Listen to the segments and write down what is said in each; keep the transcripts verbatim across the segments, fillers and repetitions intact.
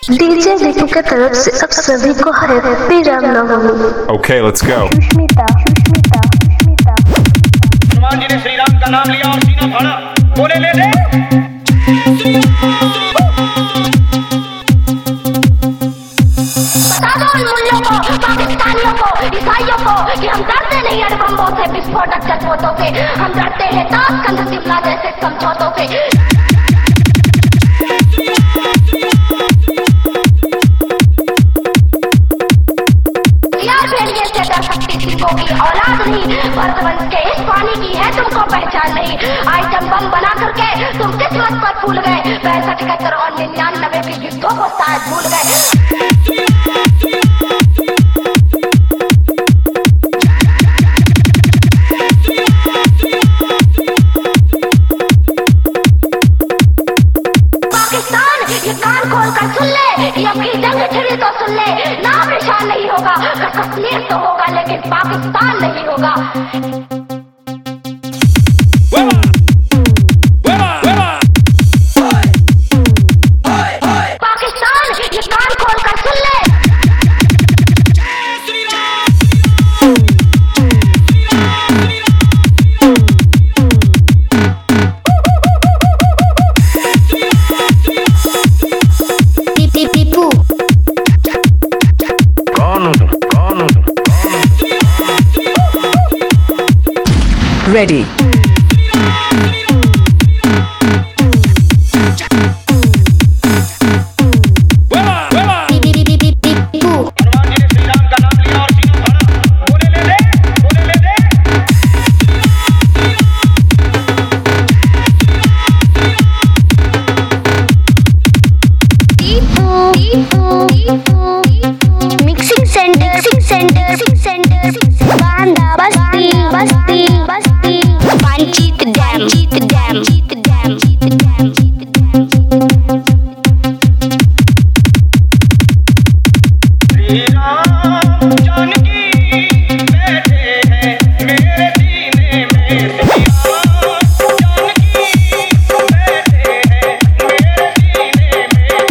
DJ Deepu की तरफ से अब सभी को happy Ramnavami. Okay, let's go. Sushmita Sushmita Sushmita Hanuman ji ने श्री राम का नाम लिया और सीना फाड़ा, बोले ले ले। बता दो उन मुल्लों को, पाकिस्तानियों को, ईसाइयों को कि हम डरते नहीं अणु बम्बों से, विस्फोटक जज्बों से, हम डरते हैं ताशकंद शिमला जैसे समझौतों से। से डर सकती सिंहों की औलाद नहीं, भरतवंश के इस पानी की है तुमको पहचान नहीं। आइटम बम बना करके तुम किस्मत पर फूल गए, पैंसठ इकहत्तर और निन्यानवे की युद्धों को शायद भूल गए। पाकिस्तान ये कान खोल कर सुन ले कि अब की जंग छिड़ी तो सुन ले, नाम निशान नहीं होगा, कश्मीर तो होगा लेकिन पाकिस्तान नहीं होगा। पाकिस्तान ये कान खोल कर सुन ले। Ready. Mixing center, mixing center, mixing center, Banda, Basti, Basti, Basti, Panchit Dam, Panchit Dam, Panchit Dam, Panchit Dam, Panchit Dam. Shri Ram Janaki बैठे हैं मेरे सीने में, श्री राम जानकी बैठे हैं मेरे सीने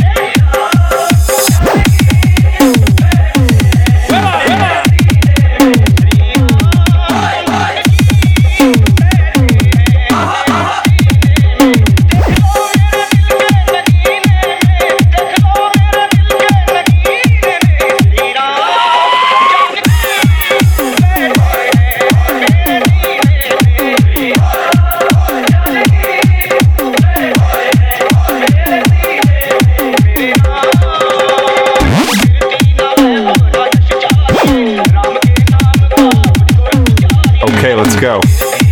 Okay, let's go.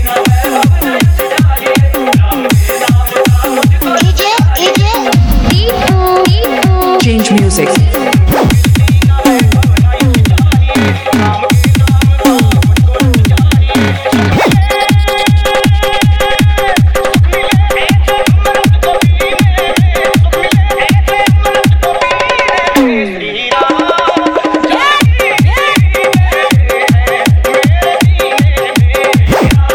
Change music. Shri Ram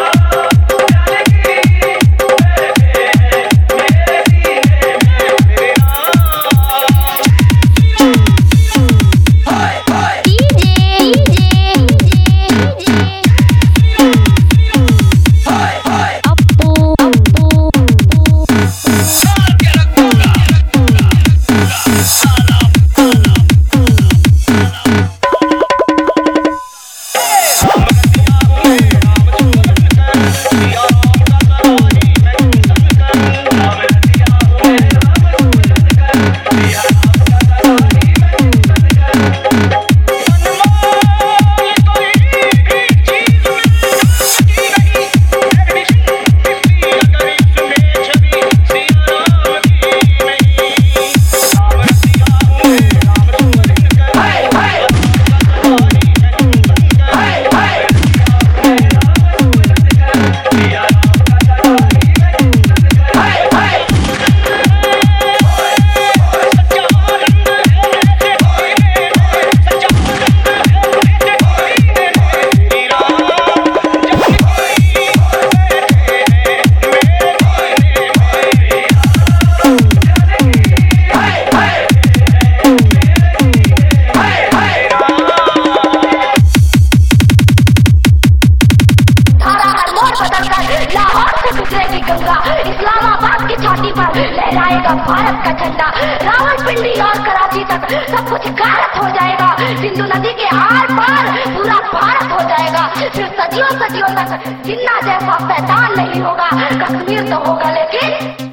लहराएगा Bharat का झंडा। रावलपिंडी और कराची तक सब कुछ गायब हो जाएगा। सिंधु नदी के आर पार पूरा भारत हो जाएगा। फिर सदियों सदियों तक जिन्ना जैसा शैतान नहीं होगा। कश्मीर तो होगा लेकिन